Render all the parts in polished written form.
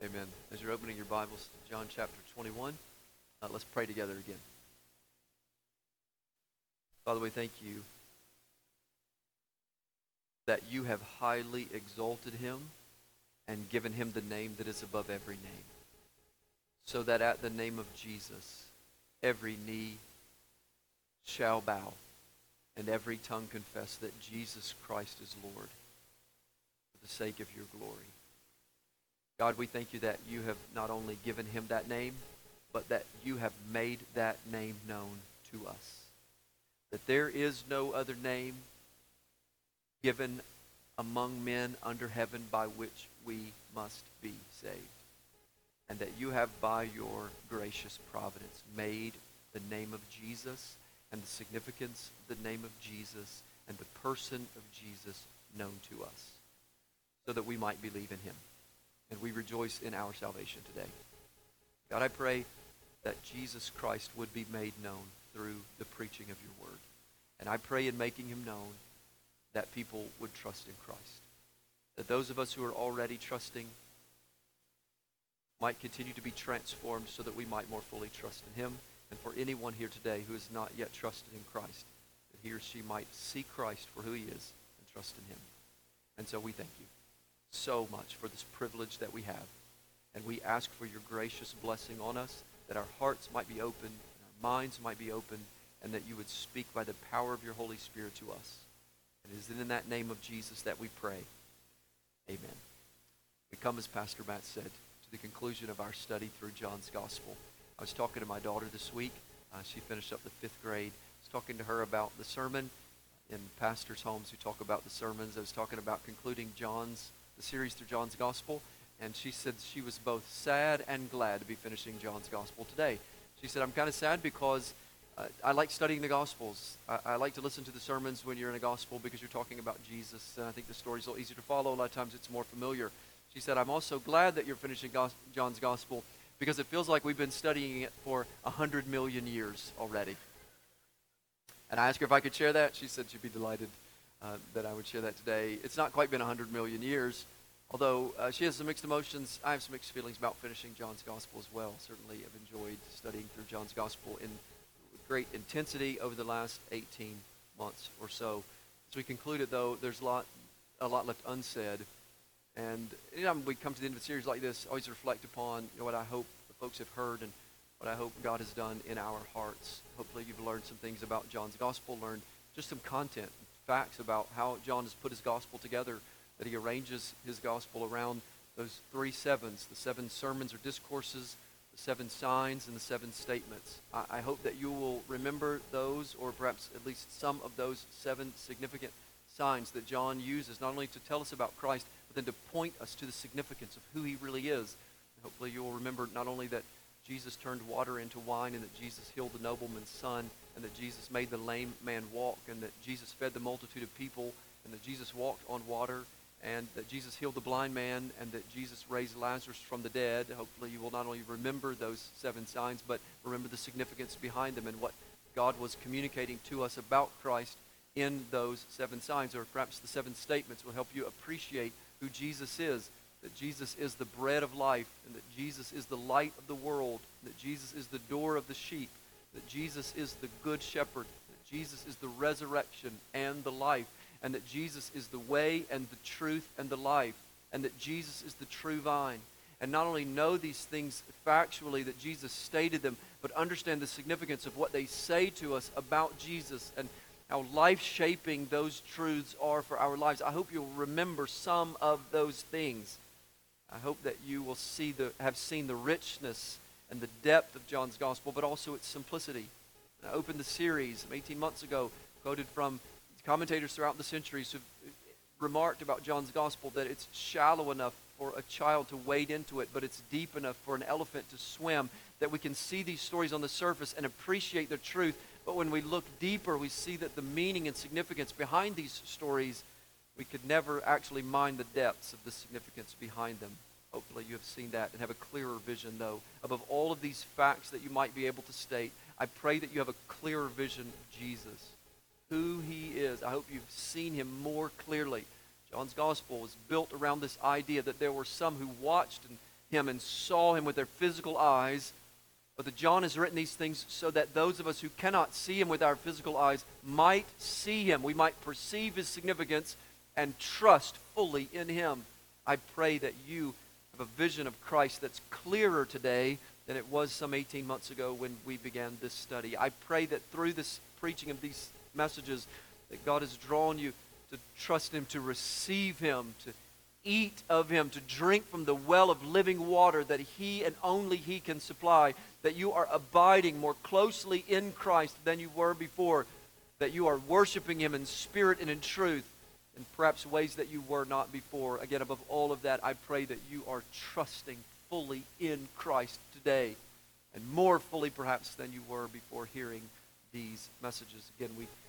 Amen. As you're opening your Bibles to John chapter 21, let's pray together again. Father, we thank you that you have highly exalted him and given him the name that is above every name, so that at the name of Jesus, every knee shall bow and every tongue confess that Jesus Christ is Lord for the sake of your glory. God, we thank you that you have not only given him that name, but that you have made that name known to us. That there is no other name given among men under heaven by which we must be saved. And that you have, by your gracious providence, made the name of Jesus and the significance of the name of Jesus and the person of Jesus known to us, so that we might believe in him. And we rejoice in our salvation today. God, I pray that Jesus Christ would be made known through the preaching of your word. And I pray in making him known that people would trust in Christ. That those of us who are already trusting might continue to be transformed so that we might more fully trust in him. And for anyone here today who has not yet trusted in Christ, that he or she might see Christ for who he is and trust in him. And so we thank you so much for this privilege that we have. And we ask for your gracious blessing on us, that our hearts might be open, and our minds might be open, and that you would speak by the power of your Holy Spirit to us. And it is in that name of Jesus that we pray. Amen. We come, as Pastor Matt said, to the conclusion of our study through John's Gospel. I was talking to my daughter this week. She finished up the 5th grade. I was talking to her about the sermon. In pastors' homes who talk about the sermons, I was talking about concluding the series through John's Gospel, and she said she was both sad and glad to be finishing John's Gospel today. She said, I'm kind of sad because I like studying the Gospels. I like to listen to the sermons when you're in a Gospel because you're talking about Jesus, and I think the story's a little easier to follow. A lot of times it's more familiar. She said, I'm also glad that you're finishing John's Gospel because it feels like we've been studying it for 100 million years already. And I asked her if I could share that. She said she'd be delighted that I would share that today. It's not quite been 100 million years, although she has some mixed emotions. I have some mixed feelings about finishing John's Gospel as well. Certainly have enjoyed studying through John's Gospel in great intensity over the last 18 months or so. As we concluded, though, there's a lot left unsaid. And anytime we come to the end of a series like this, I always reflect upon what I hope the folks have heard and what I hope God has done in our hearts. Hopefully you've learned some things about John's Gospel, learned just some content, facts about how John has put his gospel together, that he arranges his gospel around those 3 sevens, the 7 sermons or discourses, the 7 signs, and the 7 statements. I hope that you will remember those, or perhaps at least some of those 7 significant signs that John uses, not only to tell us about Christ, but then to point us to the significance of who he really is. And hopefully you will remember not only that Jesus turned water into wine, and that Jesus healed the nobleman's son, and that Jesus made the lame man walk, and that Jesus fed the multitude of people, and that Jesus walked on water, and that Jesus healed the blind man, and that Jesus raised Lazarus from the dead. Hopefully you will not only remember those 7 signs, but remember the significance behind them and what God was communicating to us about Christ in those 7 signs, or perhaps the 7 statements will help you appreciate who Jesus is. That Jesus is the bread of life, and that Jesus is the light of the world, that Jesus is the door of the sheep, that Jesus is the good shepherd, that Jesus is the resurrection and the life, and that Jesus is the way and the truth and the life, and that Jesus is the true vine. And not only know these things factually, that Jesus stated them, but understand the significance of what they say to us about Jesus and how life-shaping those truths are for our lives. I hope you'll remember some of those things. I hope that you will have seen the richness and the depth of John's Gospel, but also its simplicity. I opened the series 18 months ago, quoted from commentators throughout the centuries who've remarked about John's Gospel that it's shallow enough for a child to wade into it, but it's deep enough for an elephant to swim, that we can see these stories on the surface and appreciate their truth, but when we look deeper, we see that the meaning and significance behind these stories, we could never actually mine the depths of the significance behind them. Hopefully you have seen that and have a clearer vision, though. Above all of these facts that you might be able to state, I pray that you have a clearer vision of Jesus, who he is. I hope you've seen him more clearly. John's Gospel was built around this idea that there were some who watched and him and saw him with their physical eyes, but that John has written these things so that those of us who cannot see him with our physical eyes might see him. We might perceive his significance and trust fully in him. I pray that you have a vision of Christ that's clearer today than it was some 18 months ago when we began this study. I pray that through this preaching of these messages that God has drawn you to trust him, to receive him, to eat of him, to drink from the well of living water that he and only he can supply, that you are abiding more closely in Christ than you were before, that you are worshiping him in spirit and in truth, in perhaps ways that you were not before. Again, above all of that, I pray that you are trusting fully in Christ today, and more fully perhaps than you were before hearing these messages. Again,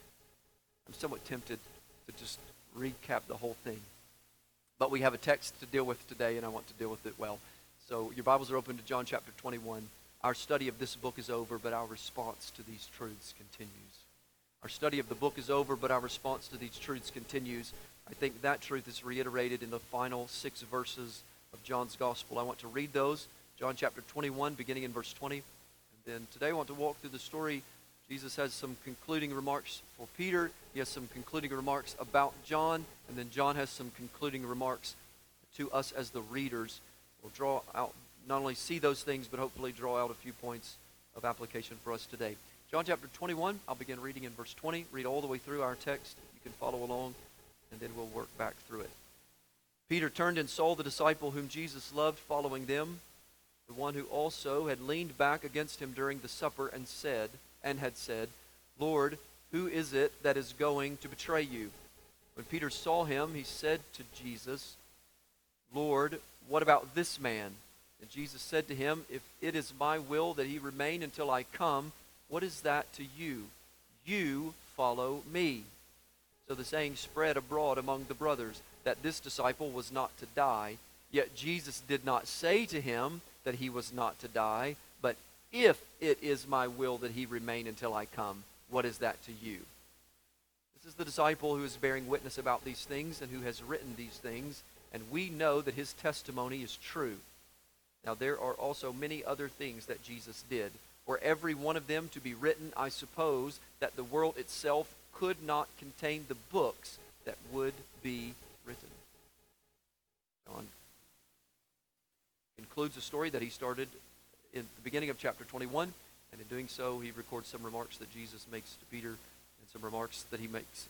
I'm somewhat tempted to just recap the whole thing. But we have a text to deal with today, and I want to deal with it well. So your Bibles are open to John chapter 21. Our study of this book is over, but our response to these truths continues. Our study of the book is over, but our response to these truths continues. I think that truth is reiterated in the final 6 verses of John's Gospel. I want to read those. John chapter 21, beginning in verse 20. And then today I want to walk through the story. Jesus has some concluding remarks for Peter. He has some concluding remarks about John. And then John has some concluding remarks to us as the readers. We'll draw out, not only see those things, but hopefully draw out a few points of application for us today. John chapter 21, I'll begin reading in verse 20. Read all the way through our text. You can follow along, and then we'll work back through it. Peter turned and saw the disciple whom Jesus loved following them, the one who also had leaned back against him during the supper and had said, Lord, who is it that is going to betray you? When Peter saw him, he said to Jesus, Lord, what about this man? And Jesus said to him, if it is my will that he remain until I come, what is that to you? You follow me. So the saying spread abroad among the brothers that this disciple was not to die. Yet Jesus did not say to him that he was not to die, but if it is my will that he remain until I come, what is that to you? This is the disciple who is bearing witness about these things and who has written these things, and we know that his testimony is true. Now there are also many other things that Jesus did. Were every one of them to be written, I suppose that the world itself could not contain the books that would be written. John concludes a story that he started in the beginning of chapter 21, and in doing so, he records some remarks that Jesus makes to Peter, and some remarks that he makes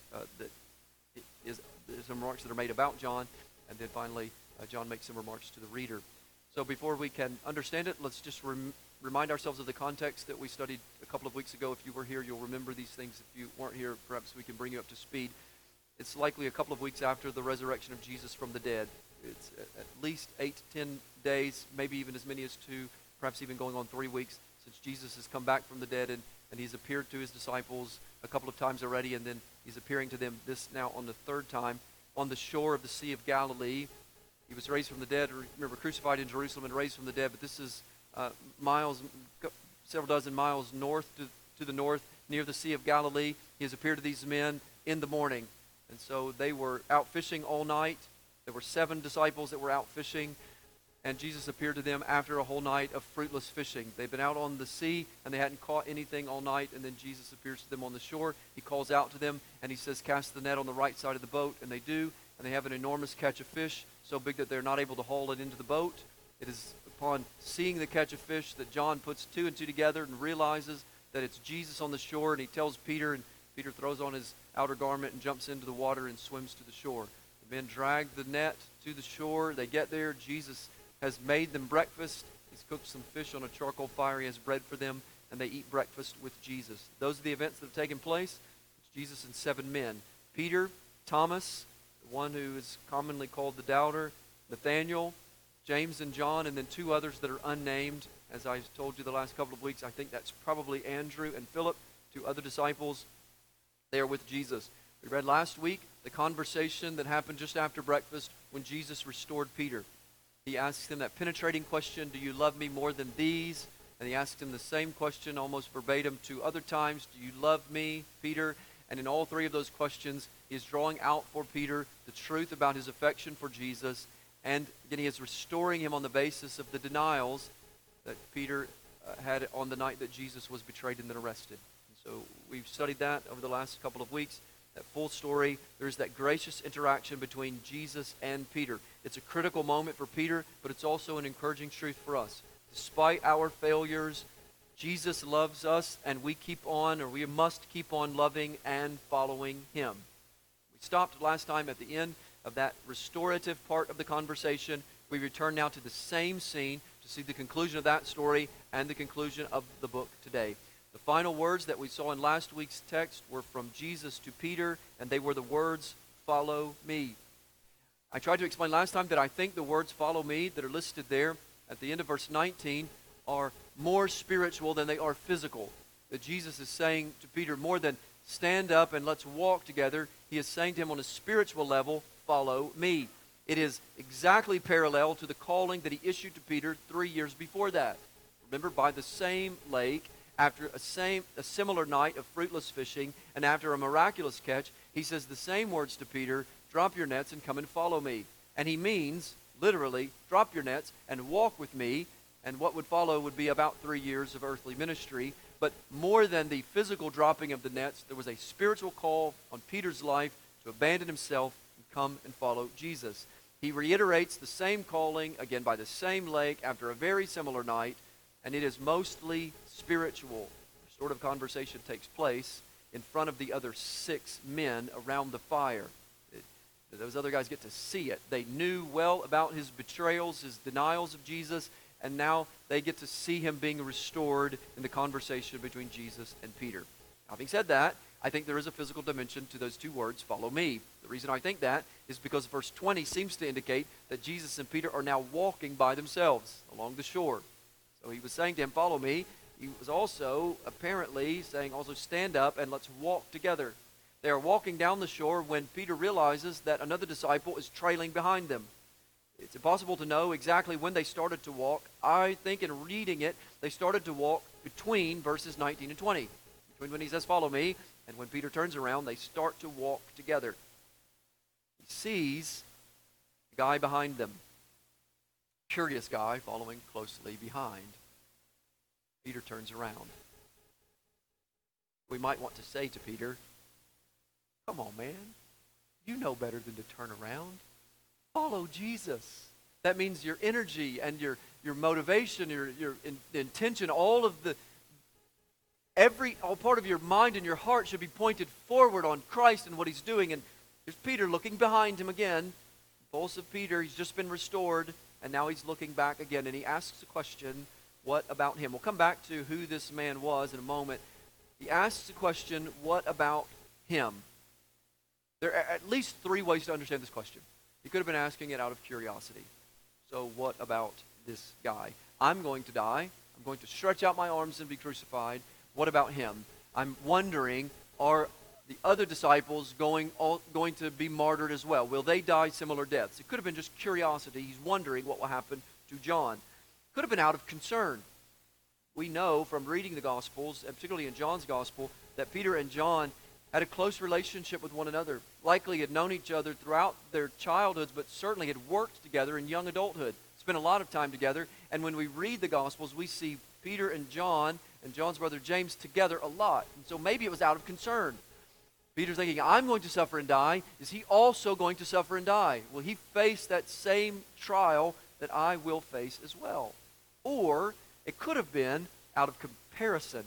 some remarks that are made about John, and then finally, John makes some remarks to the reader. So before we can understand it, let's just remind ourselves of the context that we studied a couple of weeks ago. If you were here, you'll remember these things. If you weren't here, perhaps we can bring you up to speed. It's likely a couple of weeks after the resurrection of Jesus from the dead. It's at least 8 to 10 days, maybe even as many as 2, perhaps even going on 3 weeks since Jesus has come back from the dead, and he's appeared to his disciples a couple of times already, and then he's appearing to them this now on the 3rd time on the shore of the Sea of Galilee. He was raised from the dead, remember, crucified in Jerusalem and raised from the dead, but this is several dozen miles north to the north, near the Sea of Galilee. He has appeared to these men in the morning. And so they were out fishing all night. There were 7 disciples that were out fishing, and Jesus appeared to them after a whole night of fruitless fishing. They've been out on the sea, and they hadn't caught anything all night, and then Jesus appears to them on the shore. He calls out to them, and he says, cast the net on the right side of the boat, and they do, and they have an enormous catch of fish, so big that they're not able to haul it into the boat. It is upon seeing the catch of fish that John puts 2 and 2 together and realizes that it's Jesus on the shore, and he tells Peter, and Peter throws on his outer garment and jumps into the water and swims to the shore. The men drag the net to the shore. They get there. Jesus has made them breakfast. He's cooked some fish on a charcoal fire. He has bread for them, and they eat breakfast with Jesus. Those are the events that have taken place. It's Jesus and 7 men. Peter, Thomas, the one who is commonly called the doubter, Nathanael, James and John, and then 2 others that are unnamed. As I told you the last couple of weeks, I think that's probably Andrew and Philip, 2 other disciples. They are with Jesus. We read last week the conversation that happened just after breakfast when Jesus restored Peter. He asked him that penetrating question, do you love me more than these? And he asked him the same question almost verbatim 2 other times, do you love me, Peter? And in all 3 of those questions, he is drawing out for Peter the truth about his affection for Jesus And again, he is restoring him on the basis of the denials that Peter had on the night that Jesus was betrayed and then arrested. And so we've studied that over the last couple of weeks, that full story. There's that gracious interaction between Jesus and Peter. It's a critical moment for Peter, but it's also an encouraging truth for us. Despite our failures, Jesus loves us, and we must keep on loving and following him. We stopped last time at the end of that restorative part of the conversation. We return now to the same scene to see the conclusion of that story and the conclusion of the book today. The final words that we saw in last week's text were from Jesus to Peter, and they were the words, "Follow me." I tried to explain last time that I think the words "follow me" that are listed there at the end of verse 19 are more spiritual than they are physical. That Jesus is saying to Peter, more than stand up and let's walk together, he is saying to him on a spiritual level, "Follow me." It is exactly parallel to the calling that he issued to Peter 3 years before that. Remember, by the same lake, after a similar night of fruitless fishing, and after a miraculous catch, he says the same words to Peter, "Drop your nets and come and follow me." And he means, literally, drop your nets and walk with me. And what would follow would be about 3 years of earthly ministry. But more than the physical dropping of the nets, there was a spiritual call on Peter's life to abandon himself and come and follow Jesus. He reiterates the same calling, again by the same lake, after a very similar night, and it is mostly spiritual. Restorative conversation takes place in front of the other 6 men around the fire. Those other guys get to see it. They knew well about his betrayals, his denials of Jesus, and now they get to see him being restored in the conversation between Jesus and Peter. Having said that, I think there is a physical dimension to those 2 words, "follow me." The reason I think that is because verse 20 seems to indicate that Jesus and Peter are now walking by themselves along the shore. So he was saying to him, "Follow me." He was also apparently saying, also stand up and let's walk together. They are walking down the shore when Peter realizes that another disciple is trailing behind them. It's impossible to know exactly when they started to walk. I think in reading it, they started to walk between verses 19 and 20. Between when he says, "Follow me," and when Peter turns around, they start to walk together. He sees the guy behind them. Curious guy following closely behind. Peter turns around. We might want to say to Peter, "Come on, man. You know better than to turn around. Follow Jesus." That means your energy and your motivation, your intention, all part of your mind and your heart should be pointed forward on Christ and what he's doing. And here's Peter looking behind him again. Impulsive Peter, he's just been restored, and now he's looking back again, and he asks a question, what about him? We'll come back to who this man was in a moment. He asks the question, what about him? There are at least 3 ways to understand this question. He could have been asking it out of curiosity. So what about this guy? I'm going to die. I'm going to stretch out my arms and be crucified. What about him? I'm wondering, are the other disciples going to be martyred as well? Will they die similar deaths? It could have been just curiosity. He's wondering what will happen to John. Could have been out of concern. We know from reading the Gospels, and particularly in John's Gospel, that Peter and John had a close relationship with one another. Likely had known each other throughout their childhoods, but certainly had worked together in young adulthood. Spent a lot of time together. And when we read the Gospels, we see Peter and John's brother James together a lot. And so maybe it was out of concern. Peter's thinking, I'm going to suffer and die. Is he also going to suffer and die? Will he face that same trial that I will face as well? Or it could have been out of comparison.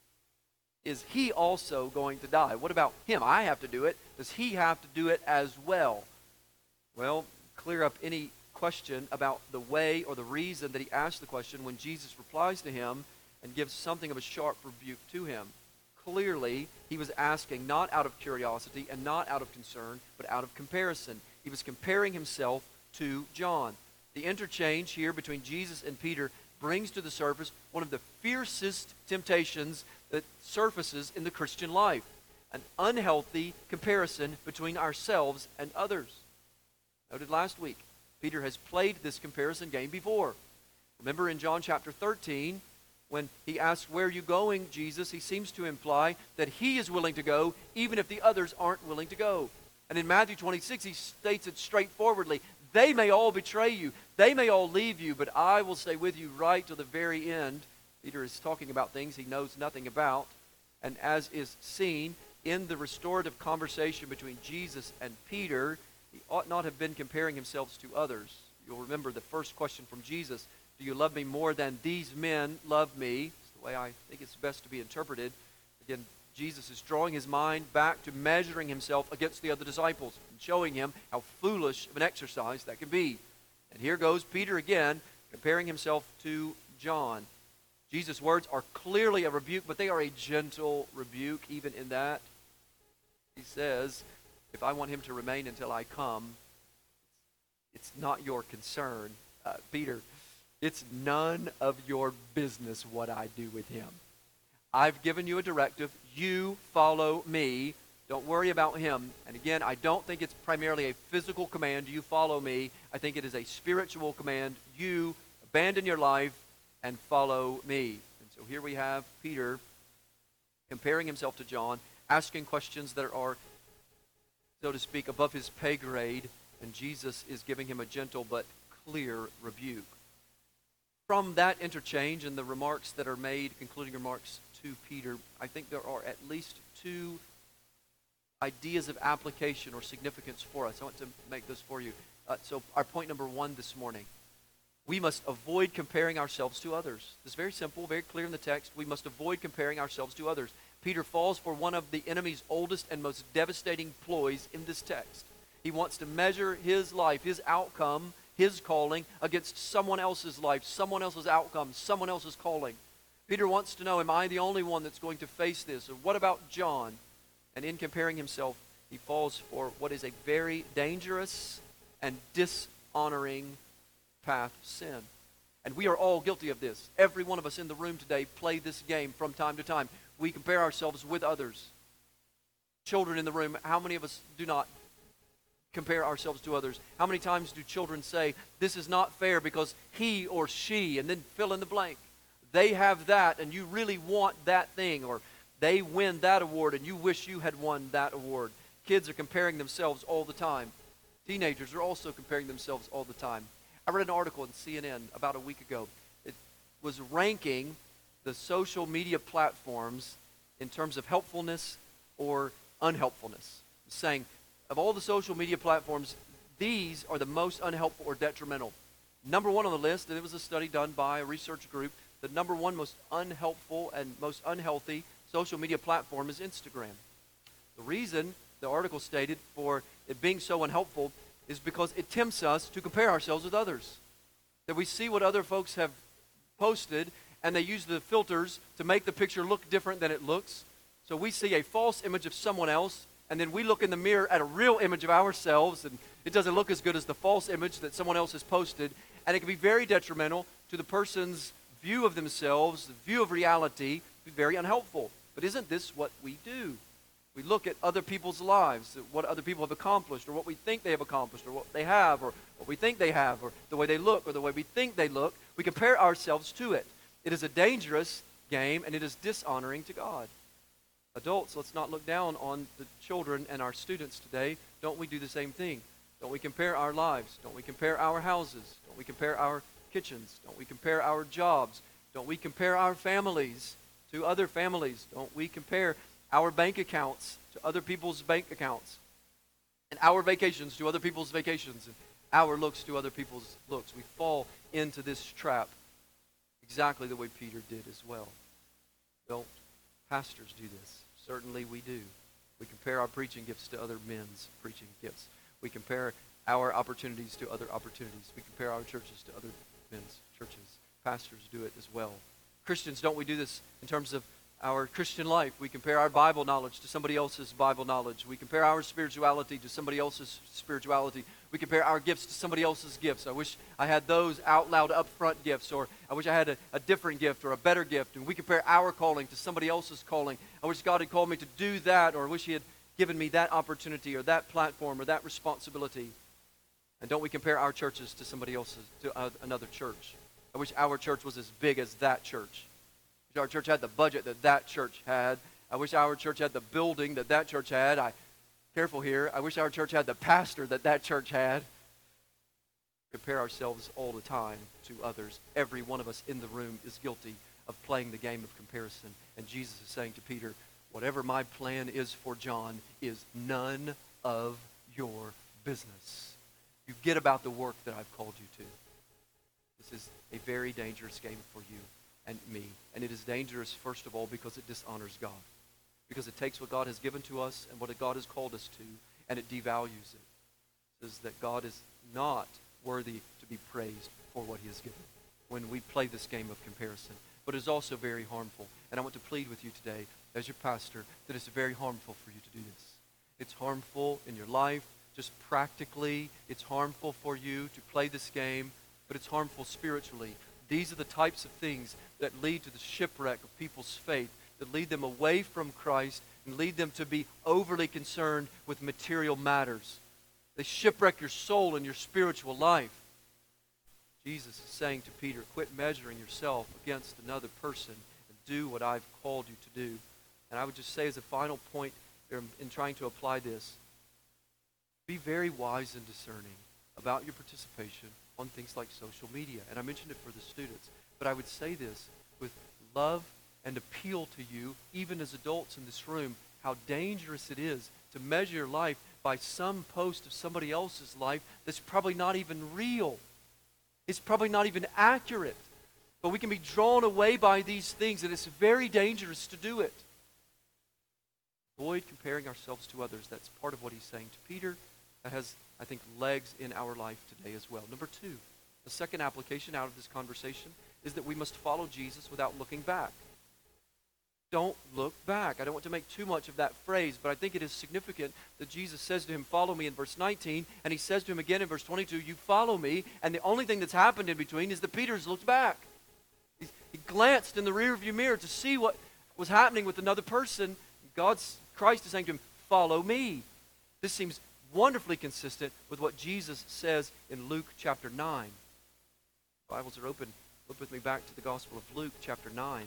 Is he also going to die? What about him? I have to do it. Does he have to do it as well? Well, clear up any question about the way or the reason that he asked the question when Jesus replies to him and gives something of a sharp rebuke to him. Clearly, he was asking not out of curiosity and not out of concern, but out of comparison. He was comparing himself to John. The interchange here between Jesus and Peter brings to the surface one of the fiercest temptations that surfaces in the Christian life, an unhealthy comparison between ourselves and others. Noted last week, Peter has played this comparison game before. Remember in John chapter 13, when he asks, "Where are you going, Jesus?" he seems to imply that he is willing to go even if the others aren't willing to go. And in Matthew 26, he states it straightforwardly, They may all betray you. They may all leave you, but I will stay with you right to the very end. Peter is talking about things he knows nothing about. And as is seen in the restorative conversation between Jesus and Peter, he ought not have been comparing himself to others. You'll remember the first question from Jesus, do you love me more than these men love me? It's the way I think it's best to be interpreted. Again, Jesus is drawing his mind back to measuring himself against the other disciples and showing him how foolish of an exercise that can be. And here goes Peter again, comparing himself to John. Jesus' words are clearly a rebuke, but they are a gentle rebuke even in that. He says, if I want him to remain until I come, it's not your concern. Peter, it's none of your business what I do with him. I've given you a directive. You follow me. Don't worry about him. And again, I don't think it's primarily a physical command, you follow me. I think it is a spiritual command. You abandon your life and follow me. And so here we have Peter comparing himself to John, asking questions that are, so to speak, above his pay grade, and Jesus is giving him a gentle but clear rebuke. From that interchange and the remarks that are made, concluding remarks to Peter, I think there are at least two ideas of application or significance for us. I want to make those for you. So our point number one this morning, we must avoid comparing ourselves to others. It's very simple, very clear in the text. We must avoid comparing ourselves to others. Peter falls for one of the enemy's oldest and most devastating ploys in this text. He wants to measure his life, his outcome, his calling against someone else's life, someone else's outcome, someone else's calling. Peter wants to know, am I the only one that's going to face this? Or what about John? And in comparing himself, he falls for what is a very dangerous and dishonoring path of sin. And we are all guilty of this. Every one of us in the room today play this game from time to time. We compare ourselves with others. Children in the room, how many of us do not compare ourselves to others? How many times do children say, this is not fair because he or she, and then fill in the blank. They have that and you really want that thing, or they win that award and you wish you had won that award. Kids are comparing themselves all the time. Teenagers are also comparing themselves all the time. I read an article in CNN about a week ago. It was ranking the social media platforms in terms of helpfulness or unhelpfulness. Saying, of all the social media platforms, these are the most unhelpful or detrimental. Number one on the list, and it was a study done by a research group, the number one most unhelpful and most unhealthy social media platform is Instagram. The reason, the article stated, for it being so unhelpful is because it tempts us to compare ourselves with others. That we see what other folks have posted, and they use the filters to make the picture look different than it looks. So we see a false image of someone else, and then we look in the mirror at a real image of ourselves, and it doesn't look as good as the false image that someone else has posted. And it can be very detrimental to the person's view of themselves, the view of reality, be very unhelpful. But isn't this what we do? We look at other people's lives, what other people have accomplished, or what we think they have accomplished, or what they have, or what we think they have, or the way they look, or the way we think they look. We compare ourselves to it. It is a dangerous game, and it is dishonoring to God. Adults, let's not look down on the children and our students today. Don't we do the same thing? Don't we compare our lives? Don't we compare our houses? Don't we compare our kitchens? Don't we compare our jobs? Don't we compare our families to other families? Don't we compare our bank accounts to other people's bank accounts? And our vacations to other people's vacations? And our looks to other people's looks? We fall into this trap exactly the way Peter did as well. Don't pastors do this? Certainly we do. We compare our preaching gifts to other men's preaching gifts. We compare our opportunities to other opportunities. We compare our churches to other men's churches. Pastors do it as well. Christians, don't we do this in terms of our Christian life? We compare our Bible knowledge to somebody else's Bible knowledge. We compare our spirituality to somebody else's spirituality. We compare our gifts to somebody else's gifts. I wish I had those out loud upfront gifts, or I wish I had a different gift or a better gift. And we compare our calling to somebody else's calling. I wish God had called me to do that, or I wish he had given me that opportunity or that platform or that responsibility. And don't we compare our churches to somebody else's, to another church? I wish our church was as big as that church. I wish our church had the budget that that church had. I wish our church had the building that that church had. Careful here. I wish our church had the pastor that that church had. compare ourselves all the time to others. Every one of us in the room is guilty of playing the game of comparison. And Jesus is saying to Peter, whatever my plan is for John is none of your business. You get about the work that I've called you to. This is a very dangerous game for you and me. And it is dangerous, first of all, because it dishonors God. Because it takes what God has given to us and what God has called us to, and it devalues it. It says that God is not worthy to be praised for what he has given when we play this game of comparison. But it is also very harmful. And I want to plead with you today, as your pastor, that it's very harmful for you to do this. It's harmful in your life, just practically. It's harmful for you to play this game, but it's harmful spiritually. These are the types of things that lead to the shipwreck of people's faith, that lead them away from Christ and lead them to be overly concerned with material matters. They shipwreck your soul and your spiritual life. Jesus is saying to Peter, quit measuring yourself against another person and do what I've called you to do. And I would just say as a final point in trying to apply this, be very wise and discerning about your participation on things like social media. And I mentioned it for the students. But I would say this with love and appeal to you, even as adults in this room, how dangerous it is to measure your life by some post of somebody else's life that's probably not even real. It's probably not even accurate. But we can be drawn away by these things, and it's very dangerous to do it. Avoid comparing ourselves to others. That's part of what he's saying to Peter. That has, I think, legs in our life today as well. Number two, the second application out of this conversation is that we must follow Jesus without looking back. Don't look back. I don't want to make too much of that phrase, but I think it is significant that Jesus says to him, follow me in verse 19, and he says to him again in verse 22, you follow me, and the only thing that's happened in between is that Peter's looked back. He glanced in the rearview mirror to see what was happening with another person. Christ is saying to him, follow me. This seems wonderfully consistent with what Jesus says in Luke chapter 9. Bibles are open. Look with me back to the Gospel of Luke chapter 9.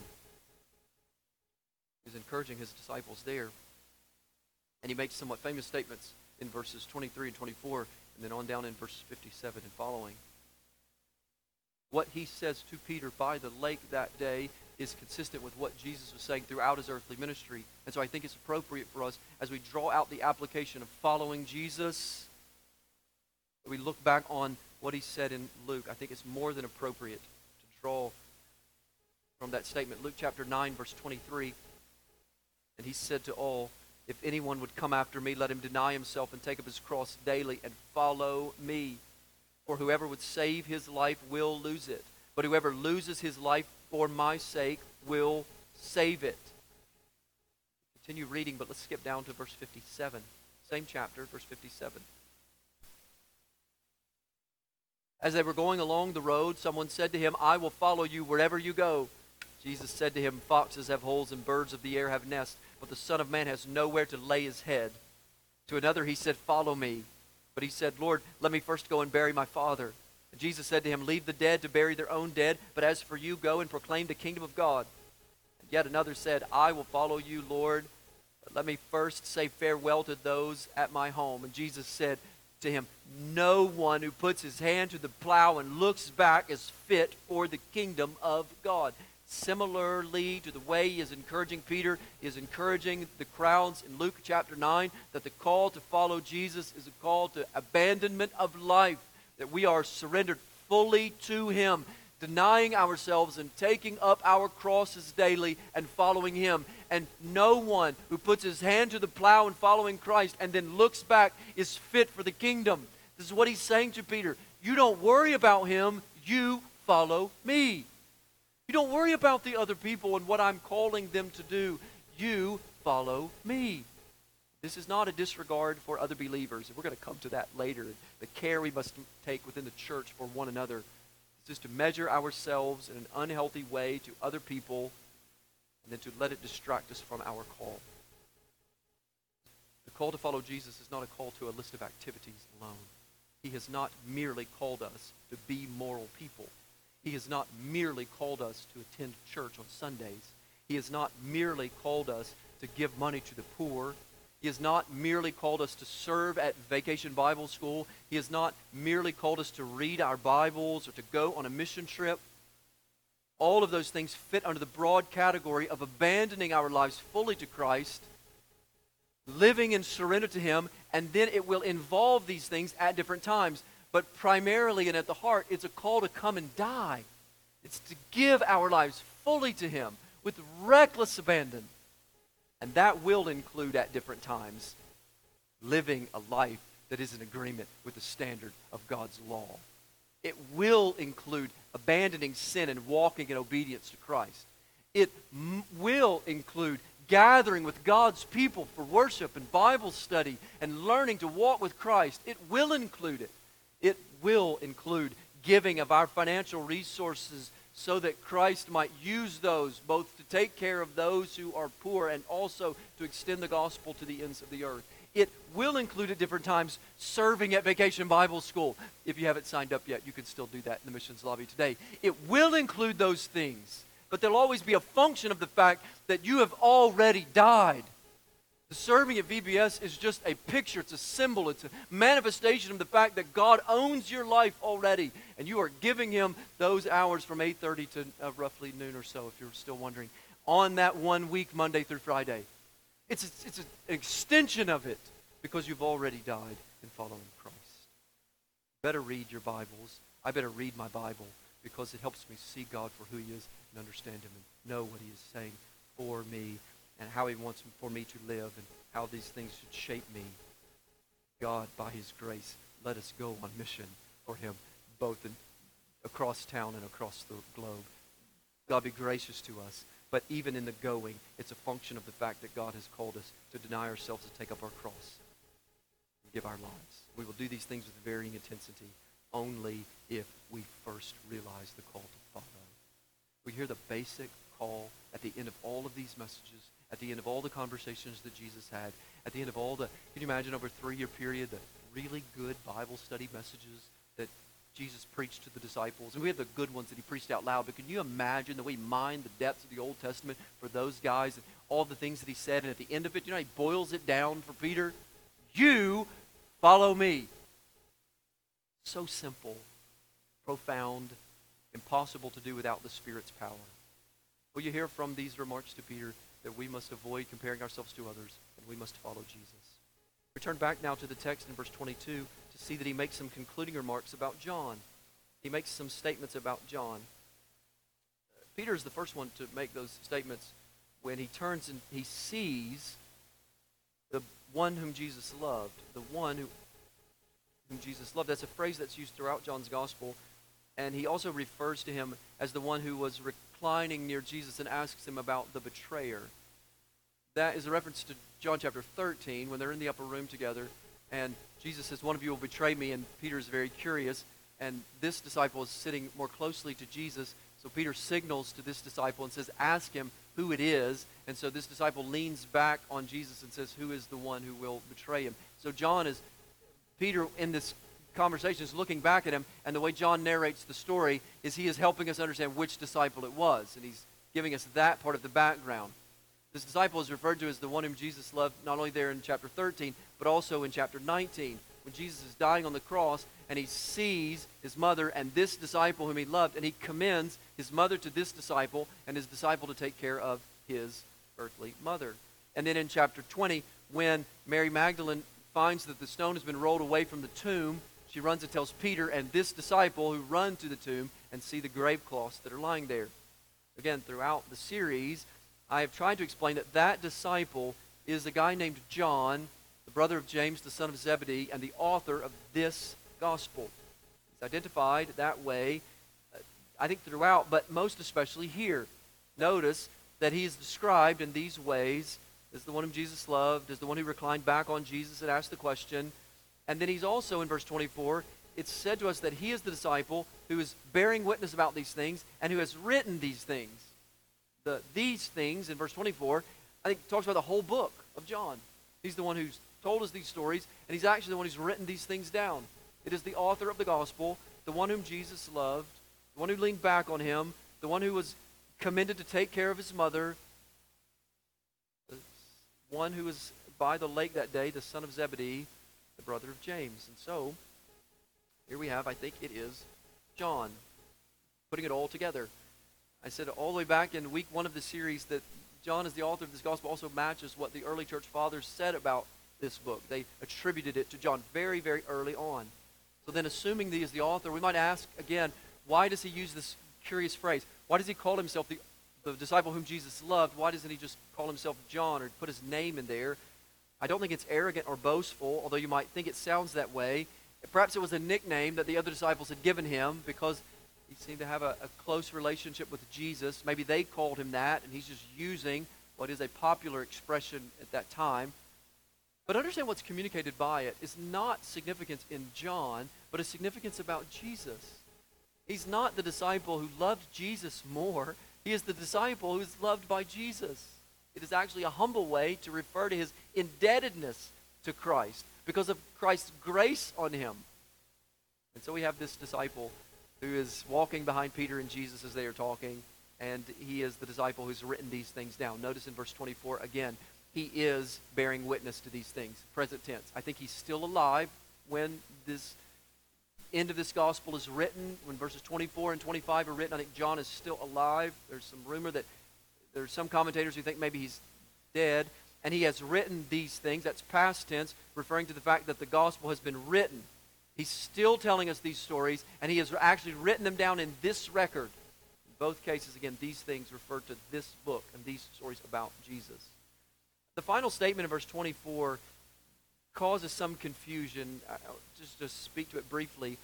He's encouraging his disciples there. And he makes somewhat famous statements in verses 23 and 24, and then on down in verse 57 and following. What he says to Peter by the lake that day is consistent with what Jesus was saying throughout his earthly ministry. And so I think it's appropriate for us, as we draw out the application of following Jesus, we look back on what he said in Luke. I think it's more than appropriate to draw from that statement. Luke chapter 9, verse 23. And he said to all, if anyone would come after me, let him deny himself and take up his cross daily and follow me. For whoever would save his life will lose it. But whoever loses his life for my sake will save it. Continue reading, but let's skip down to verse 57. Same chapter, verse 57. As they were going along the road, someone said to him, I will follow you wherever you go. Jesus said to him, foxes have holes and birds of the air have nests, but the Son of Man has nowhere to lay his head. To another he said, follow me. But he said, Lord, let me first go and bury my father. And Jesus said to him, leave the dead to bury their own dead, but as for you, go and proclaim the kingdom of God. And yet another said, I will follow you, Lord, but let me first say farewell to those at my home. And Jesus said to him, no one who puts his hand to the plow and looks back is fit for the kingdom of God. Similarly to the way he is encouraging Peter, he is encouraging the crowds in Luke chapter 9 that the call to follow Jesus is a call to abandonment of life, that we are surrendered fully to him, denying ourselves and taking up our crosses daily and following him. And no one who puts his hand to the plow and following Christ and then looks back is fit for the kingdom. This is what he's saying to Peter. You don't worry about him, you follow me. You don't worry about the other people and what I'm calling them to do. You follow me. This is not a disregard for other believers. And we're going to come to that later. The care we must take within the church for one another. This is to measure ourselves in an unhealthy way to other people and then to let it distract us from our call. The call to follow Jesus is not a call to a list of activities alone. He has not merely called us to be moral people. He has not merely called us to attend church on Sundays. He has not merely called us to give money to the poor. He has not merely called us to serve at Vacation Bible School. He has not merely called us to read our Bibles or to go on a mission trip. All of those things fit under the broad category of abandoning our lives fully to Christ, living in surrender to Him, and then it will involve these things at different times. But primarily and at the heart, it's a call to come and die. It's to give our lives fully to Him with reckless abandon. And that will include at different times living a life that is in agreement with the standard of God's law. It will include abandoning sin and walking in obedience to Christ. It will include gathering with God's people for worship and Bible study and learning to walk with Christ. It will include it. It will include giving of our financial resources so that Christ might use those both to take care of those who are poor and also to extend the gospel to the ends of the earth. It will include at different times serving at Vacation Bible School. If you haven't signed up yet, you can still do that in the missions lobby today. It will include those things, but there'll always be a function of the fact that you have already died. The serving at VBS is just a picture, it's a symbol, it's a manifestation of the fact that God owns your life already, and you are giving Him those hours from 8:30 to roughly noon or so, if you're still wondering, on that 1 week, Monday through Friday. It's an extension of it because you've already died in following Christ. You better read your Bibles. I better read my Bible because it helps me see God for who He is and understand Him and know what He is saying for me and how He wants for me to live and how these things should shape me. God, by His grace, let us go on mission for Him, both across town and across the globe. God, be gracious to us. But even in the going, it's a function of the fact that God has called us to deny ourselves, to take up our cross, and give our lives. We will do these things with varying intensity only if we first realize the call to follow. We hear the basic call at the end of all of these messages, at the end of all the conversations that Jesus had, at the end of all the, can you imagine over a 3-year period, the really good Bible study messages that Jesus preached to the disciples? And we have the good ones that He preached out loud, but can you imagine that we mine the depths of the Old Testament for those guys and all the things that He said, and at the end of it, you know, He boils it down for Peter? You follow me. So simple, profound, impossible to do without the Spirit's power. Will you hear from these remarks to Peter that we must avoid comparing ourselves to others and we must follow Jesus? We turn back now to the text in verse 22 to see that he makes some concluding remarks about John. He makes some statements about John. Peter is the first one to make those statements when he turns and he sees the one whom Jesus loved, the one whom Jesus loved. That's a phrase that's used throughout John's gospel, and he also refers to him as the one who was reclining near Jesus and asks him about the betrayer. That is a reference to John chapter 13 when they're in the upper room together, and Jesus says, one of you will betray me, and Peter is very curious, and this disciple is sitting more closely to Jesus, so Peter signals to this disciple and says, ask him who it is, and so this disciple leans back on Jesus and says, who is the one who will betray him? So Peter in this conversation is looking back at him, and the way John narrates the story is he is helping us understand which disciple it was, and he's giving us that part of the background. This disciple is referred to as the one whom Jesus loved, not only there in chapter 13, but also in chapter 19, when Jesus is dying on the cross, and he sees his mother and this disciple whom he loved, and he commends his mother to this disciple, and his disciple to take care of his earthly mother. And then in chapter 20, when Mary Magdalene finds that the stone has been rolled away from the tomb, she runs and tells Peter and this disciple, who run to the tomb and see the grave cloths that are lying there. Again, throughout the series, I have tried to explain that that disciple is a guy named John, the brother of James, the son of Zebedee, and the author of this gospel. He's identified that way, I think, throughout, but most especially here. Notice that he is described in these ways as the one whom Jesus loved, as the one who reclined back on Jesus and asked the question. And then he's also, in verse 24, it's said to us that he is the disciple who is bearing witness about these things and who has written these things. These things, in verse 24, I think talks about the whole book of John. He's the one who's told us these stories, and he's actually the one who's written these things down. It is the author of the gospel, the one whom Jesus loved, the one who leaned back on him, the one who was commended to take care of his mother, the one who was by the lake that day, the son of Zebedee, the brother of James. And so, here we have, I think it is John, putting it all together. I said all the way back in week 1 of the series that John, as the author of this gospel, also matches what the early church fathers said about this book. They attributed it to John very, very early on. So then, assuming he is the author, we might ask again, why does he use this curious phrase? Why does he call himself the disciple whom Jesus loved? Why doesn't he just call himself John or put his name in there? I don't think it's arrogant or boastful, although you might think it sounds that way. Perhaps it was a nickname that the other disciples had given him because he seemed to have a close relationship with Jesus. Maybe they called him that, and he's just using what is a popular expression at that time. But understand what's communicated by it is not significance in John, but a significance about Jesus. He's not the disciple who loved Jesus more. He is the disciple who is loved by Jesus. It is actually a humble way to refer to his indebtedness to Christ because of Christ's grace on him. And so we have this disciple who is walking behind Peter and Jesus as they are talking, and he is the disciple who's written these things down. Notice in verse 24, again, he is bearing witness to these things, present tense. I think he's still alive when this end of this gospel is written, when verses 24 and 25 are written. I think John is still alive. There's some rumor that there's some commentators who think maybe he's dead, and he has written these things. That's past tense, referring to the fact that the gospel has been written. He's still telling us these stories, and he has actually written them down in this record. In both cases, again, these things refer to this book and these stories about Jesus. The final statement in verse 24 causes some confusion. Just to speak to it briefly.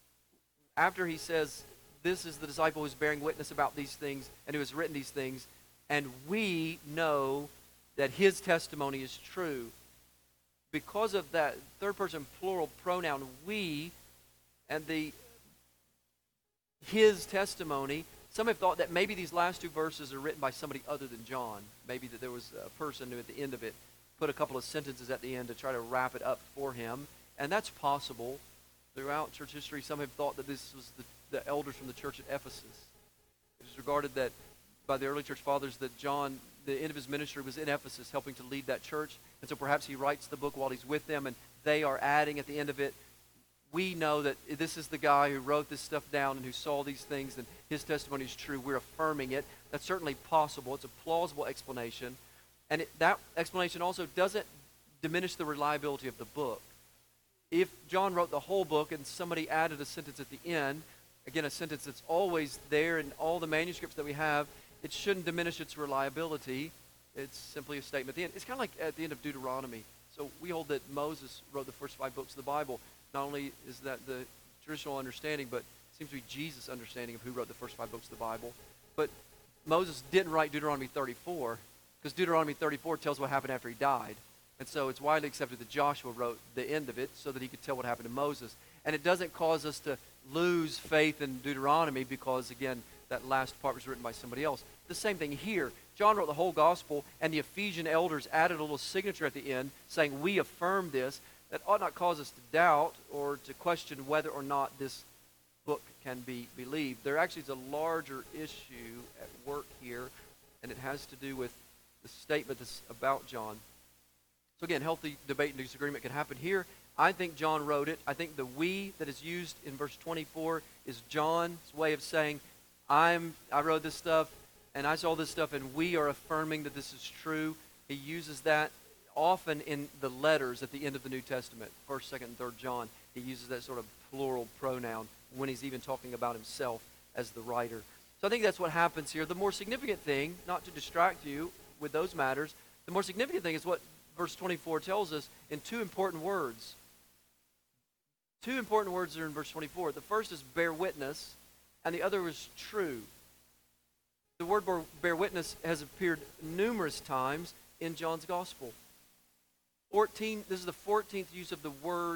After he says, this is the disciple who's bearing witness about these things and who has written these things, and we know that his testimony is true. Because of that third person plural pronoun, we, and his testimony, some have thought that maybe these last two verses are written by somebody other than John. Maybe that there was a person who at the end of it put a couple of sentences at the end to try to wrap it up for him. And that's possible. Throughout church history, some have thought that this was the elders from the church at Ephesus. It is regarded that by the early church fathers that John, the end of his ministry was in Ephesus, helping to lead that church. And so perhaps he writes the book while he's with them, and they are adding at the end of it, we know that this is the guy who wrote this stuff down and who saw these things, and his testimony is true. We're affirming it. That's certainly possible. It's a plausible explanation. And that explanation also doesn't diminish the reliability of the book. If John wrote the whole book and somebody added a sentence at the end, again, a sentence that's always there in all the manuscripts that we have, it shouldn't diminish its reliability. It's simply a statement at the end. It's kind of like at the end of Deuteronomy. So we hold that Moses wrote the first 5 books of the Bible. Not only is that the traditional understanding, but it seems to be Jesus' understanding of who wrote the first 5 books of the Bible. But Moses didn't write Deuteronomy 34, because Deuteronomy 34 tells what happened after he died. And so it's widely accepted that Joshua wrote the end of it so that he could tell what happened to Moses. And it doesn't cause us to lose faith in Deuteronomy because, again, that last part was written by somebody else. The same thing here. John wrote the whole gospel, and the Ephesian elders added a little signature at the end saying, we affirm this. That ought not cause us to doubt or to question whether or not this book can be believed. There actually is a larger issue at work here, and it has to do with the statement that's about John. So again, healthy debate and disagreement can happen here. I think John wrote it. I think the we that is used in verse 24 is John's way of saying, I wrote this stuff, and I saw this stuff, and we are affirming that this is true. He uses that often in the letters at the end of the New Testament, 1st, 2nd, and 3rd John. He uses that sort of plural pronoun when he's even talking about himself as the writer. So I think that's what happens here. The more significant thing, not to distract you with those matters, the more significant thing is what verse 24 tells us in 2 important words. 2 important words are in verse 24. The first is bear witness, and the other is true. The word bear witness has appeared numerous times in John's gospel. This is the 14th use of the word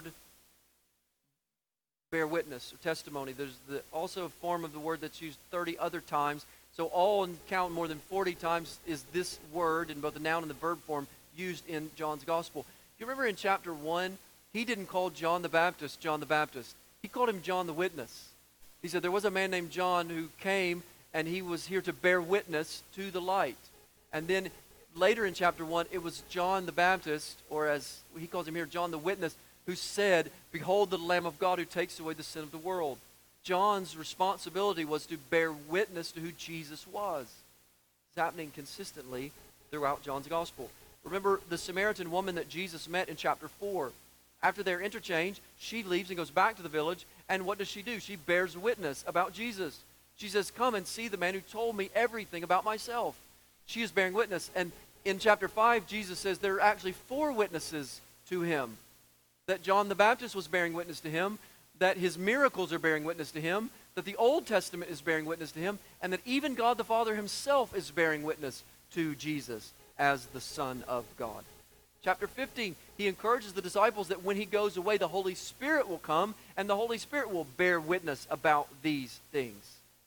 bear witness or testimony. There's also a form of the word that's used 30 other times. So all in count more than 40 times is this word in both the noun and the verb form used in John's gospel. You remember in chapter 1, he didn't call John the Baptist John the Baptist. He called him John the Witness. He said there was a man named John who came and he was here to bear witness to the light. And then later in chapter 1, it was John the Baptist, or as he calls him here, John the Witness, who said, "Behold the Lamb of God who takes away the sin of the world." John's responsibility was to bear witness to who Jesus was. It's happening consistently throughout John's gospel. Remember the Samaritan woman that Jesus met in chapter 4. After their interchange, she leaves and goes back to the village, and what does she do? She bears witness about Jesus. She says, "Come and see the man who told me everything about myself." She is bearing witness. And in chapter 5, Jesus says there are actually 4 witnesses to him. That John the Baptist was bearing witness to him, that his miracles are bearing witness to him, that the Old Testament is bearing witness to him, and that even God the Father himself is bearing witness to Jesus as the Son of God. Chapter 15, he encourages the disciples that when he goes away, the Holy Spirit will come, and the Holy Spirit will bear witness about these things.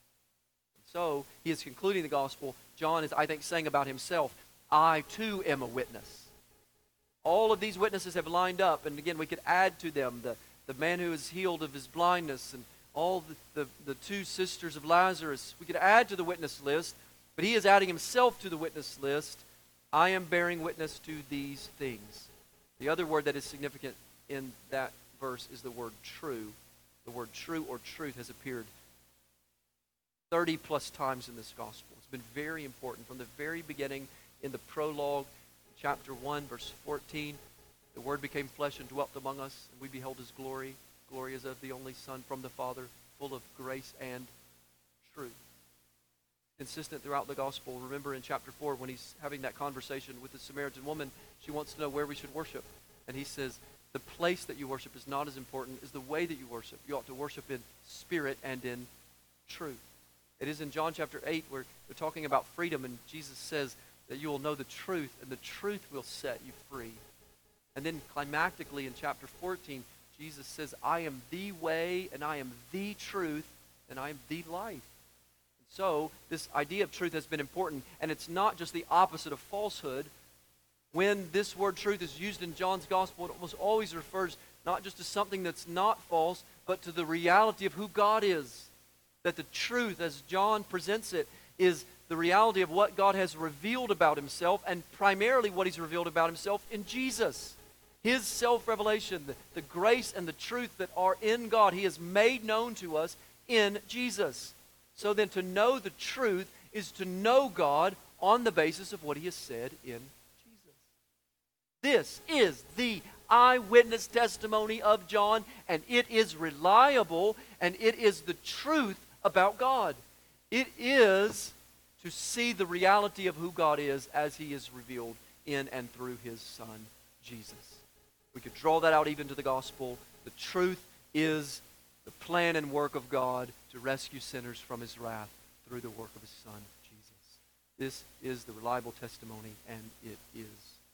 So, he is concluding the gospel. John is, I think, saying about himself, "I too am a witness." All of these witnesses have lined up, and again, we could add to them the man who is healed of his blindness, and all the 2 sisters of Lazarus. We could add to the witness list, but he is adding himself to the witness list. I am bearing witness to these things. The other word that is significant in that verse is the word true. The word true or truth has appeared 30 plus times in this gospel. It's been very important from the very beginning in the prologue, chapter 1, verse 14. The Word became flesh and dwelt among us, and we beheld his glory. Glory as of the only Son from the Father, full of grace and truth. Consistent throughout the gospel. Remember in chapter 4 when he's having that conversation with the Samaritan woman, she wants to know where we should worship. And he says, the place that you worship is not as important as the way that you worship. You ought to worship in spirit and in truth. It is in John chapter 8 where they're talking about freedom, and Jesus says that you will know the truth, and the truth will set you free. And then climactically in chapter 14, Jesus says, "I am the way, and I am the truth, and I am the life." And so this idea of truth has been important, and it's not just the opposite of falsehood. When this word truth is used in John's gospel, it almost always refers not just to something that's not false, but to the reality of who God is. That the truth, as John presents it, is the reality of what God has revealed about himself, and primarily what he's revealed about himself in Jesus. His self-revelation, the grace and the truth that are in God, he has made known to us in Jesus. So then to know the truth is to know God on the basis of what he has said in Jesus. This is the eyewitness testimony of John, and it is reliable, and it is the truth about God. It is to see the reality of who God is as he is revealed in and through his Son, Jesus. We could draw that out even to the gospel. The truth is the plan and work of God to rescue sinners from his wrath through the work of his Son, Jesus. This is the reliable testimony, and it is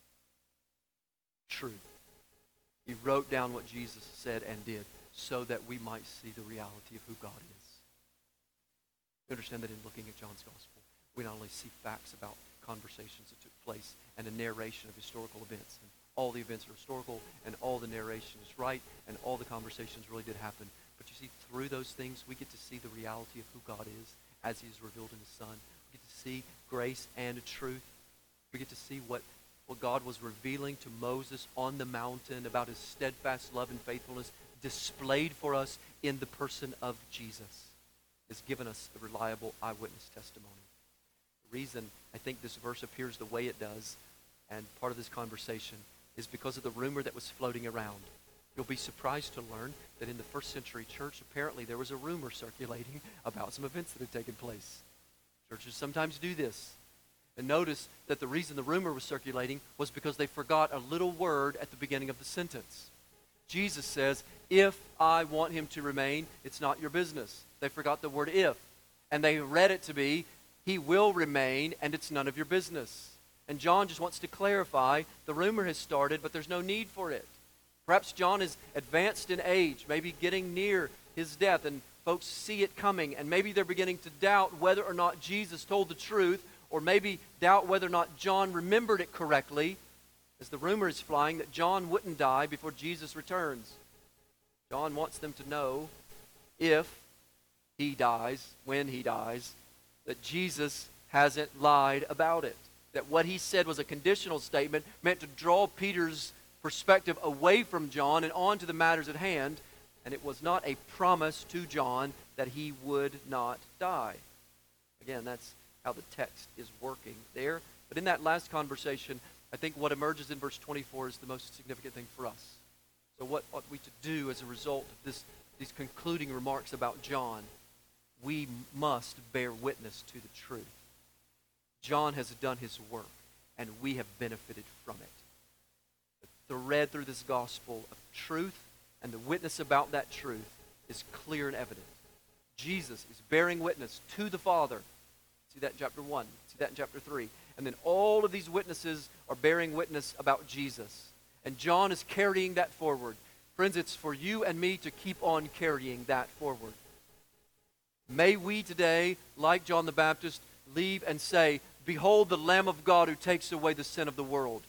true. He wrote down what Jesus said and did so that we might see the reality of who God is. You understand that in looking at John's gospel, we not only see facts about conversations that took place and a narration of historical events, and all the events are historical, and all the narration is right, and all the conversations really did happen. But you see, through those things, we get to see the reality of who God is as he is revealed in his Son. We get to see grace and truth. We get to see what God was revealing to Moses on the mountain about his steadfast love and faithfulness displayed for us in the person of Jesus. Has given us a reliable eyewitness testimony. The reason I think this verse appears the way it does, and part of this conversation, is because of the rumor that was floating around. You'll be surprised to learn that in the first century church, apparently there was a rumor circulating about some events that had taken place. Churches sometimes do this. And notice that the reason the rumor was circulating was because they forgot a little word at the beginning of the sentence. Jesus says, if I want him to remain, it's not your business. They forgot the word if. And they read it to be, he will remain, and it's none of your business. And John just wants to clarify, the rumor has started, but there's no need for it. Perhaps John is advanced in age, maybe getting near his death, and folks see it coming, and maybe they're beginning to doubt whether or not Jesus told the truth, or maybe doubt whether or not John remembered it correctly, as the rumor is flying that John wouldn't die before Jesus returns. John wants them to know, if he dies, when he dies, that Jesus hasn't lied about it. that what he said was a conditional statement meant to draw Peter's perspective away from John and on to the matters at hand, and it was not a promise to John that he would not die. Again, that's how the text is working there. But in that last conversation, I think what emerges in verse 24 is the most significant thing for us. So what ought we to do as a result of these concluding remarks about John? We must bear witness to the truth. John has done his work, and we have benefited from it. The thread through this gospel of truth and the witness about that truth is clear and evident. Jesus is bearing witness to the Father. See that in chapter 1. See that in chapter 3. And then all of these witnesses are bearing witness about Jesus. And John is carrying that forward. Friends, it's for you and me to keep on carrying that forward. May we today, like John the Baptist, leave and say, "Behold the Lamb of God who takes away the sin of the world."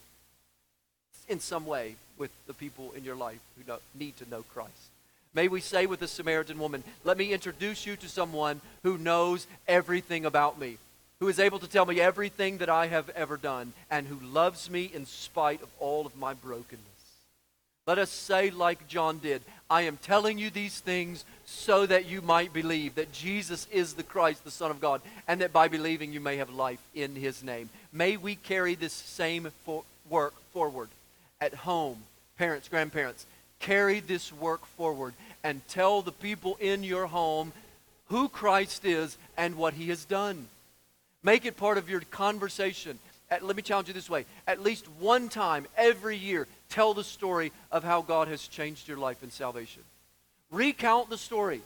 In some way with the people in your life who need to know Christ. May we say with the Samaritan woman, "Let me introduce you to someone who knows everything about me, who is able to tell me everything that I have ever done, and who loves me in spite of all of my brokenness." Let us say like John did, "I am telling you these things so that you might believe that Jesus is the Christ, the Son of God, and that by believing you may have life in His name." May we carry this same work forward at home. Parents, grandparents, carry this work forward and tell the people in your home who Christ is and what He has done. Make it part of your conversation. Let me challenge you this way. At least one time every year, tell the story of how God has changed your life in salvation. Recount the story.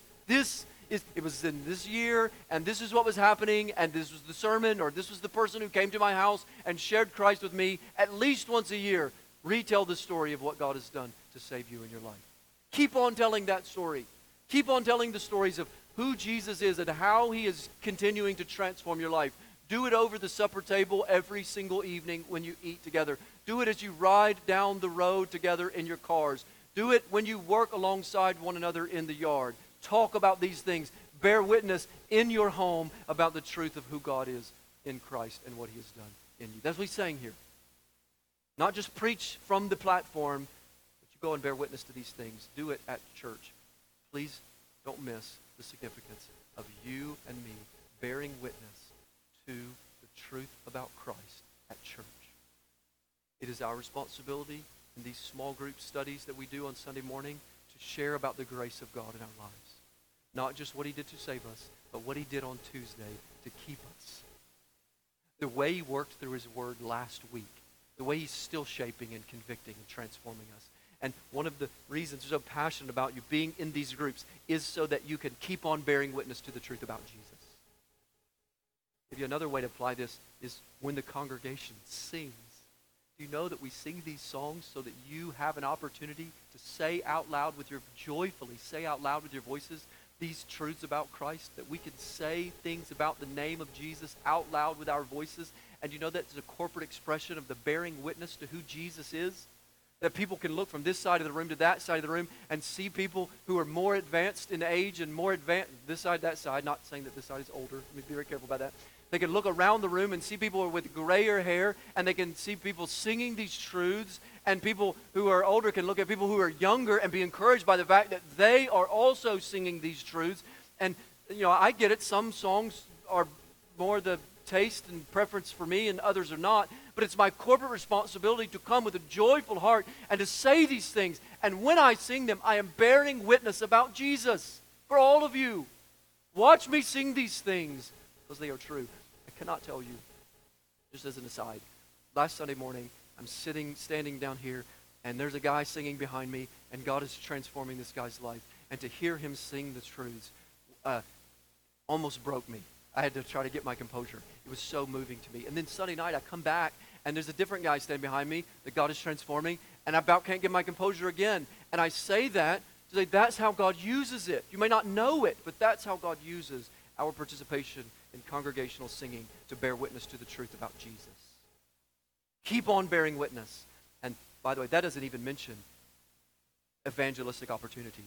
It was in this year, and this is what was happening, and this was the sermon, or this was the person who came to my house and shared Christ with me. At least once a year, retell the story of what God has done to save you in your life. Keep on telling that story. Keep on telling the stories of who Jesus is and how He is continuing to transform your life. Do it over the supper table every single evening when you eat together. Do it as you ride down the road together in your cars. Do it when you work alongside one another in the yard. Talk about these things. Bear witness in your home about the truth of who God is in Christ and what He has done in you. That's what He's saying here. Not just preach from the platform, but you go and bear witness to these things. Do it at church. Please don't miss the significance of you and me bearing witness to the truth about Christ at church. It is our responsibility in these small group studies that we do on Sunday morning to share about the grace of God in our lives. Not just what He did to save us, but what He did on Tuesday to keep us. The way He worked through His Word last week. The way He's still shaping and convicting and transforming us. And one of the reasons we're so passionate about you being in these groups is so that you can keep on bearing witness to the truth about Jesus. Maybe another way to apply this is when the congregation sings. Do you know that we sing these songs so that you have an opportunity to say out loud joyfully say out loud with your voices these truths about Christ? That we can say things about the name of Jesus out loud with our voices. And you know that's a corporate expression of the bearing witness to who Jesus is? That people can look from this side of the room to that side of the room and see people who are more advanced in age and more advanced, this side, that side, not saying that this side is older. Let me be very careful about that. They can look around the room and see people with grayer hair, and they can see people singing these truths, and people who are older can look at people who are younger and be encouraged by the fact that they are also singing these truths. And, I get it. Some songs are more the taste and preference for me and others are not. But it's my corporate responsibility to come with a joyful heart and to say these things. And when I sing them, I am bearing witness about Jesus for all of you. Watch me sing these things because they are true. I cannot tell you, just as an aside, last Sunday morning, I'm standing down here, and there's a guy singing behind me, and God is transforming this guy's life. And to hear him sing the truths almost broke me. I had to try to get my composure. It was so moving to me. And then Sunday night, I come back, and there's a different guy standing behind me that God is transforming, and I about can't get my composure again. And I say that to say that's how God uses it. You may not know it, but that's how God uses our participation in congregational singing to bear witness to the truth about Jesus. Keep on bearing witness. And by the way, that doesn't even mention evangelistic opportunities.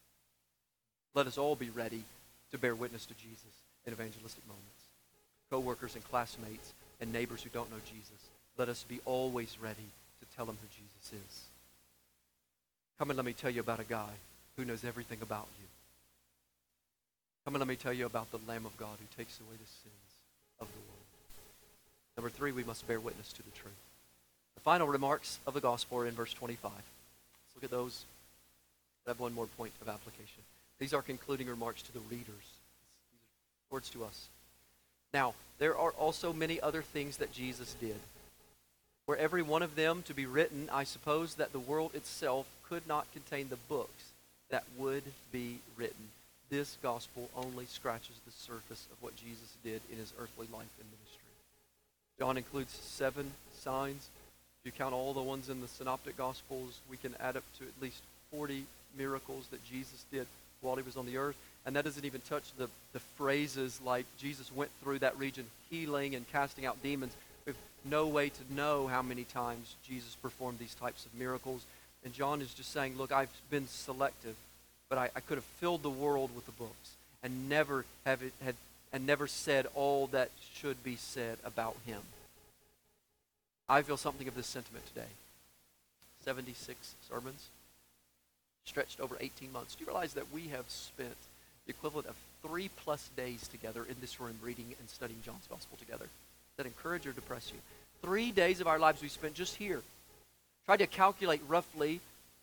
Let us all be ready to bear witness to Jesus in evangelistic moments. Co-workers and classmates and neighbors who don't know Jesus. Let us be always ready to tell them who Jesus is. Come and let me tell you about a guy who knows everything about you. Come and let me tell you about the Lamb of God who takes away the sins of the world. Number 3, we must bear witness to the truth. The final remarks of the gospel are in verse 25. Let's look at those. I have one more point of application. These are concluding remarks to the readers. These are words to us. Now, there are also many other things that Jesus did. Were every one of them to be written, I suppose that the world itself could not contain the books that would be written. This gospel only scratches the surface of what Jesus did in his earthly life and ministry. John includes 7 signs. If you count all the ones in the synoptic gospels, we can add up to at least 40 miracles that Jesus did while he was on the earth. And that doesn't even touch the phrases like Jesus went through that region healing and casting out demons. We have no way to know how many times Jesus performed these types of miracles. And John is just saying, look, I've been selective, but I could have filled the world with the books and never said all that should be said about him. I feel something of this sentiment today. 76 sermons, stretched over 18 months. Do you realize that we have spent the equivalent of 3+ days together in this room reading and studying John's Gospel together? Does that encourage or depress you? 3 days of our lives we spent just here. Tried to calculate roughly,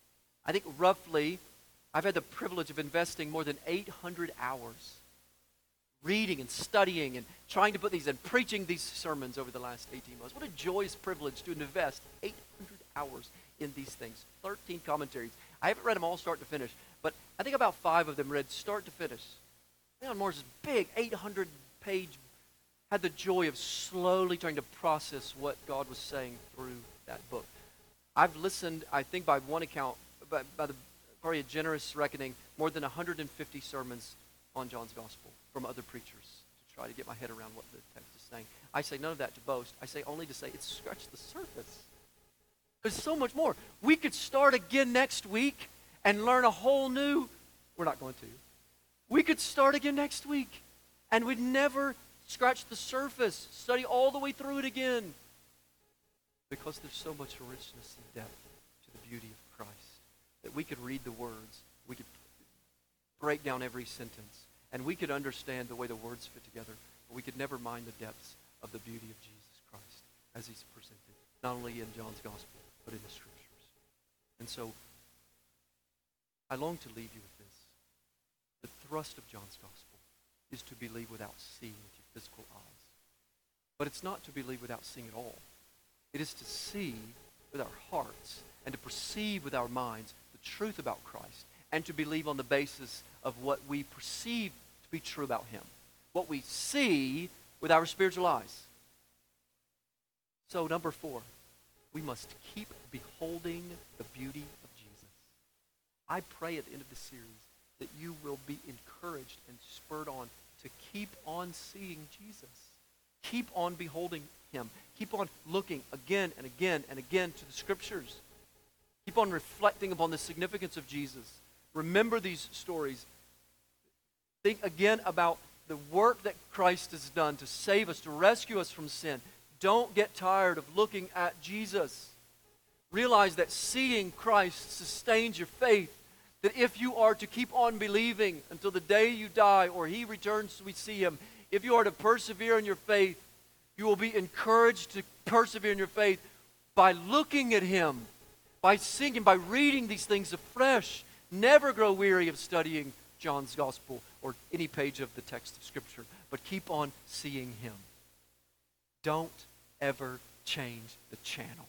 I've had the privilege of investing more than 800 hours reading and studying and trying to put these and preaching these sermons over the last 18 months. What a joyous privilege to invest 800 hours in these things. 13 commentaries. I haven't read them all start to finish, but I think about 5 of them read start to finish. Leon Morris' big 800-page, had the joy of slowly trying to process what God was saying through that book. I've listened, I think by one account, by probably a generous reckoning, more than 150 sermons on John's Gospel from other preachers to try to get my head around what the text is saying. I say none of that to boast. I say only to say it's scratched the surface. There's so much more. We could start again next week and learn a whole new, we're not going to. We could start again next week and we'd never scratch the surface, study all the way through it again. Because there's so much richness and depth to the beauty of Christ that we could read the words, we could break down every sentence, and we could understand the way the words fit together, but we could never mind the depths of the beauty of Jesus Christ as he's presented, not only in John's Gospel, but in the Scriptures. And so, I long to leave you with this. The thrust of John's Gospel is to believe without seeing with your physical eyes. But it's not to believe without seeing at all. It is to see with our hearts and to perceive with our minds the truth about Christ and to believe on the basis of what we perceive to be true about him, what we see with our spiritual eyes. So, number 4, we must keep beholding the beauty of Jesus. I pray at the end of this series that you will be encouraged and spurred on to keep on seeing Jesus. Keep on beholding him. Keep on looking again and again and again to the Scriptures. Keep on reflecting upon the significance of Jesus. Remember these stories. Think again about the work that Christ has done to save us, to rescue us from sin. Don't get tired of looking at Jesus. Realize that seeing Christ sustains your faith. That if you are to keep on believing until the day you die or he returns, we see him. If you are to persevere in your faith, you will be encouraged to persevere in your faith by looking at him, by seeing him, by reading these things afresh. Never grow weary of studying John's Gospel or any page of the text of Scripture, but keep on seeing him. Don't ever change the channel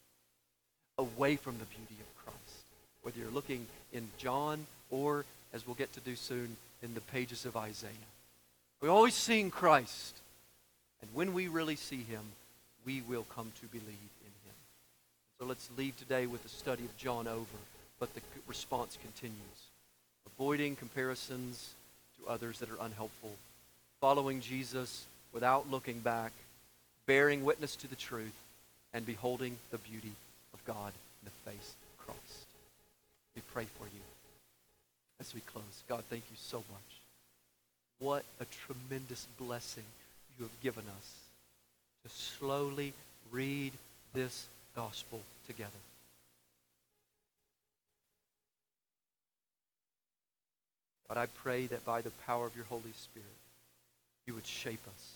away from the beauty of Christ. Whether you're looking in John or, as we'll get to do soon, in the pages of Isaiah. We're always seeing Christ. And when we really see him, we will come to believe in him. So let's leave today with the study of John over, but the response continues. Avoiding comparisons to others that are unhelpful. Following Jesus without looking back. Bearing witness to the truth. And beholding the beauty of God in the face of Christ. We pray for you as we close. God, thank you so much. What a tremendous blessing you have given us to slowly read this gospel together. God, I pray that by the power of your Holy Spirit, you would shape us.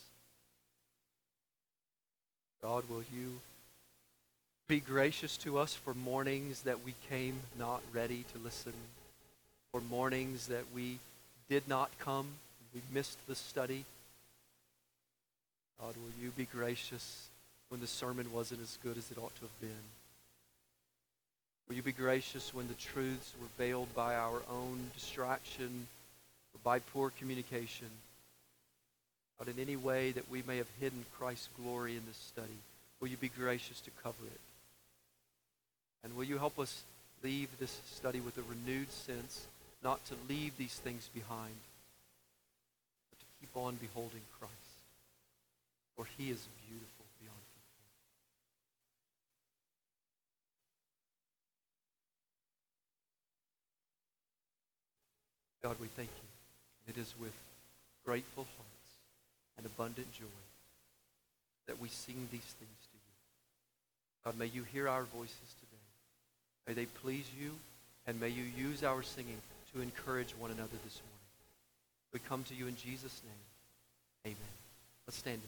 God, will you be gracious to us for mornings that we came not ready to listen, for mornings that we did not come, we missed the study. God, will you be gracious when the sermon wasn't as good as it ought to have been? Will you be gracious when the truths were veiled by our own distraction or by poor communication? God, in any way that we may have hidden Christ's glory in this study, will you be gracious to cover it? And will you help us leave this study with a renewed sense, not to leave these things behind, but to keep on beholding Christ, for he is beautiful beyond compare. God, we thank you. It is with grateful hearts and abundant joy that we sing these things to you. God, may you hear our voices today. May they please you, and may you use our singing to encourage one another this morning. We come to you in Jesus' name. Amen. Let's stand.